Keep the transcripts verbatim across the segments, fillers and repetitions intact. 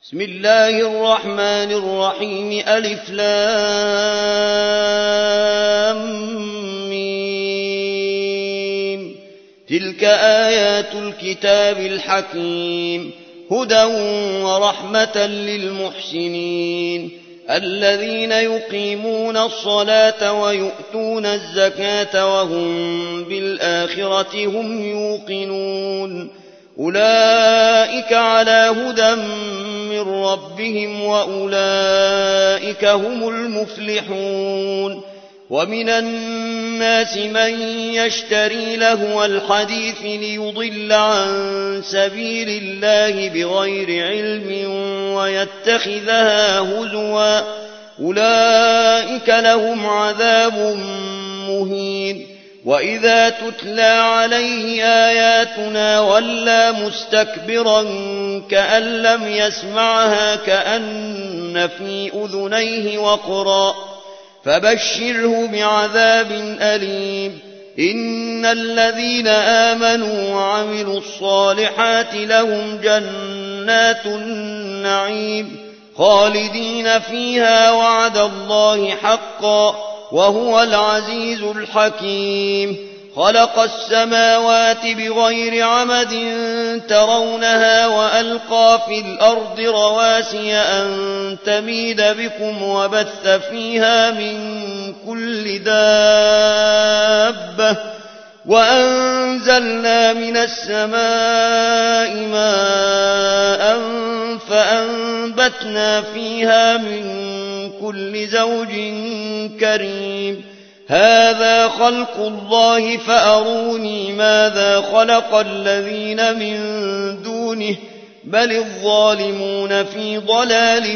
بسم الله الرحمن الرحيم ألف لام ميم. تلك آيات الكتاب الحكيم هدى ورحمة للمحسنين الذين يقيمون الصلاة ويؤتون الزكاة وهم بالآخرة هم يوقنون أولئك على هدى من ربهم وأولئك هم المفلحون. ومن الناس من يشتري لهو الحديث ليضل عن سبيل الله بغير علم ويتخذها هزوا أولئك لهم عذاب مهين. وإذا تتلى عليه آياتنا ولى مستكبرا كأن لم يسمعها كأن في أذنيه وقرا فبشره بعذاب أليم. إن الذين آمنوا وعملوا الصالحات لهم جنات النعيم خالدين فيها وعد الله حقا وهو العزيز الحكيم. خلق السماوات بغير عمد ترونها وألقى في الأرض رواسي أن تميد بكم وبث فيها من كل دابة وأنزلنا من السماء ماء فأنبتنا فيها من كل زوج كريم. هذا خلق الله فأروني ماذا خلق الذين من دونه بل الظالمون في ضلال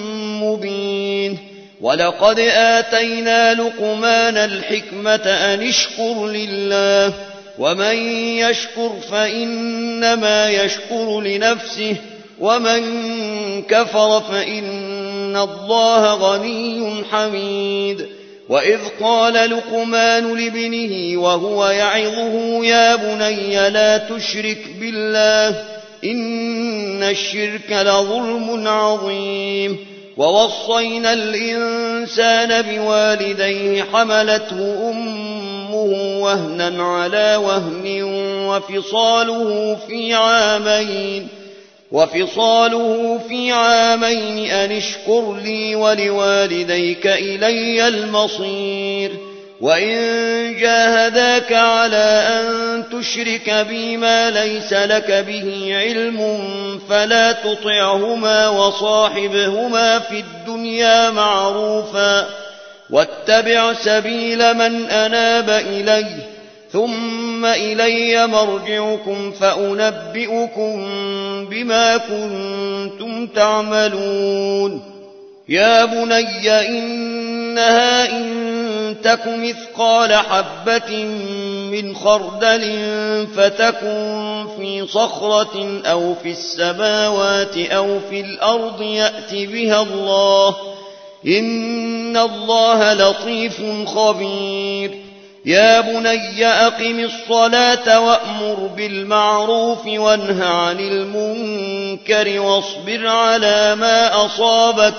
مبين. ولقد آتينا لقمان الحكمة أن اشكر لله ومن يشكر فإنما يشكر لنفسه ومن كفر فإن الله غني حميد. وإذ قال لقمان لابنه وهو يعظه يا بني لا تشرك بالله إن الشرك لظلم عظيم. ووصينا الإنسان بوالديه حملته أمه وهنا على وهن وفصاله في عامين وفصاله في عامين أن اشكر لي ولوالديك إلي المصير. وإن جاهداك على أن تشرك بي ما ليس لك به علم فلا تطعهما وصاحبهما في الدنيا معروفا واتبع سبيل من أناب إلي ثم إلي مرجعكم فأنبئكم بما كنتم تعملون. يا بني إنها إن تك مثقال حبة من خردل فتكن في صخرة أو في السماوات أو في الأرض يأت بها الله إن الله لطيف خبير. يا بني أقم الصلاة وأمر بالمعروف وانه عن المنكر واصبر على ما أصابك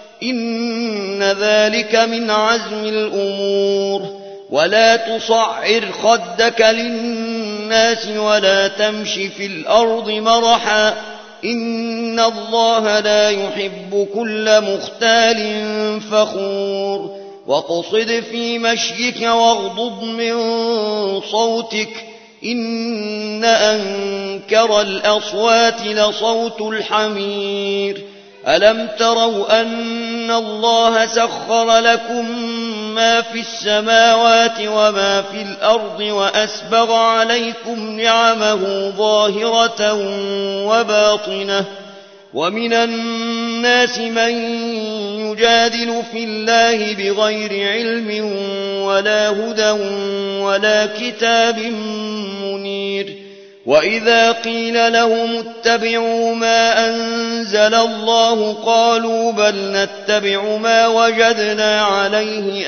إن ذلك من عزم الأمور. ولا تصعر خدك للناس ولا تمش في الأرض مرحا إن الله لا يحب كل مختال فخور. واقصد في مشيك واغضض من صوتك إن أنكر الأصوات لصوت الحمير. ألم تروا أن الله سخر لكم ما في السماوات وما في الأرض وأسبغ عليكم نعمه ظاهرة وباطنة ومن الناس من يجادل في الله بغير علم ولا هدى ولا كتاب منير. وإذا قيل لهم اتبعوا ما أنزل الله قالوا بل نتبع ما وجدنا عليه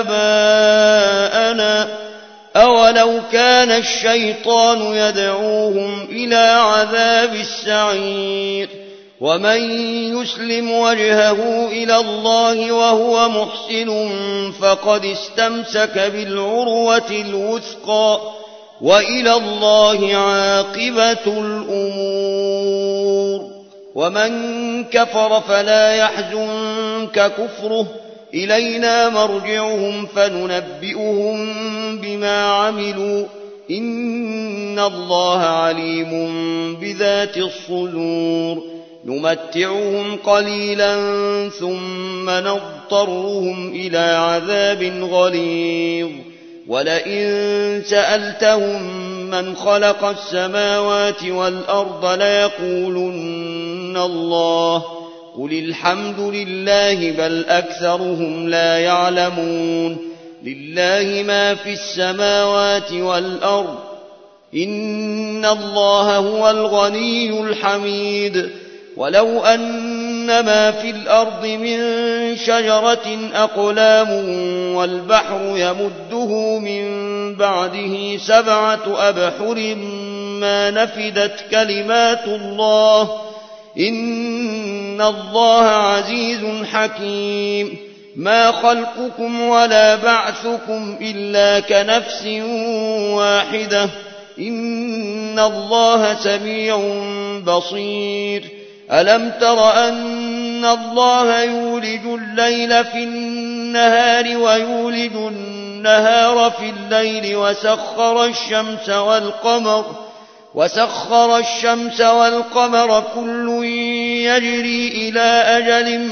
آباءنا أولو كان الشيطان يدعوهم إلى عذاب السعير. ومن يسلم وجهه إلى الله وهو محسن فقد استمسك بالعروة الوثقى وإلى الله عاقبة الأمور. ومن كفر فلا يحزنك كفره، إلينا مرجعهم فننبئهم بما عملوا، إن الله عليم بذات الصدور. نمتعهم قليلا ثم نضطرهم إلى عذاب غليظ. ولئن سألتهم من خلق السماوات والأرض ليقولن الله، قل الحمد لله بل أكثرهم لا يعلمون. لله ما في السماوات والأرض، إن الله هو الغني الحميد. ولو أن ما في الأرض من شجرة أقلام والبحر يمده من بعده سبعة أبحر ما نفدت كلمات الله، إن الله عزيز حكيم. ما خلقكم ولا بعثكم إلا كنفس واحدة، إن الله سميع بصير. ألم تر أن الله يولج الليل في النهار ويولج النهار في الليل وسخر الشمس والقمر وسخر الشمس والقمر كل يجري إلى أجل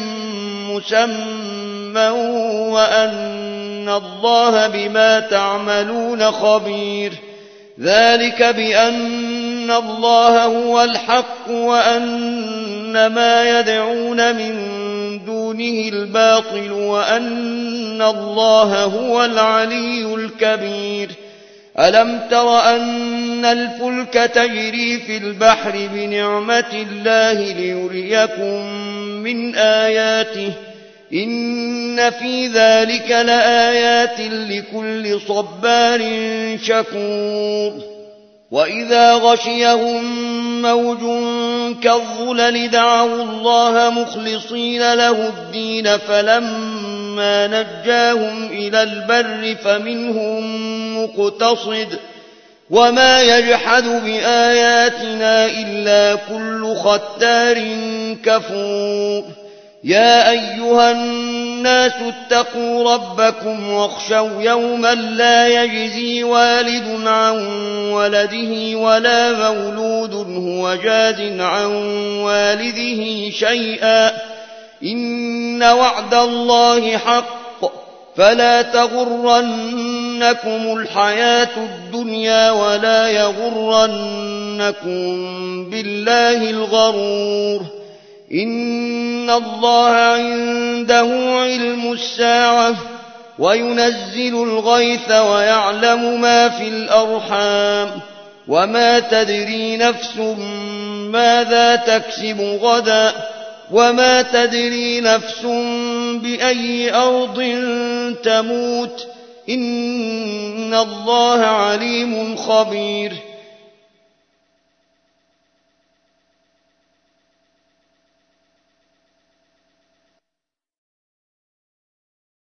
مسمى وأن الله بما تعملون خبير. ذلك بأن الله هو الحق وأن ما يدعون من دونه الباطل وأن الله هو العلي الكبير. ألم تر أن الفلك تجري في البحر بنعمة الله ليريكم من آياته، إن في ذلك لآيات لكل صبار شكور. وإذا غشيهم موج كالظلل دعوا الله مخلصين له الدين فلما نجاهم إلى البر فمنهم مقتصد وما يجحد بآياتنا إلا كل ختار كفور. يا أيها الناس اتقوا ربكم واخشوا يوما لا يجزي والد عن ولده ولا مولود هو جاز عن والده شيئا، إن وعد الله حق، فلا تغرنكم الحياة الدنيا ولا يغرنكم بالله الغرور. إن الله عنده علم الساعة وينزل الغيث ويعلم ما في الأرحام، وما تدري نفس ماذا تكسب غدا، وما تدري نفس بأي أرض تموت، إن الله عليم خبير.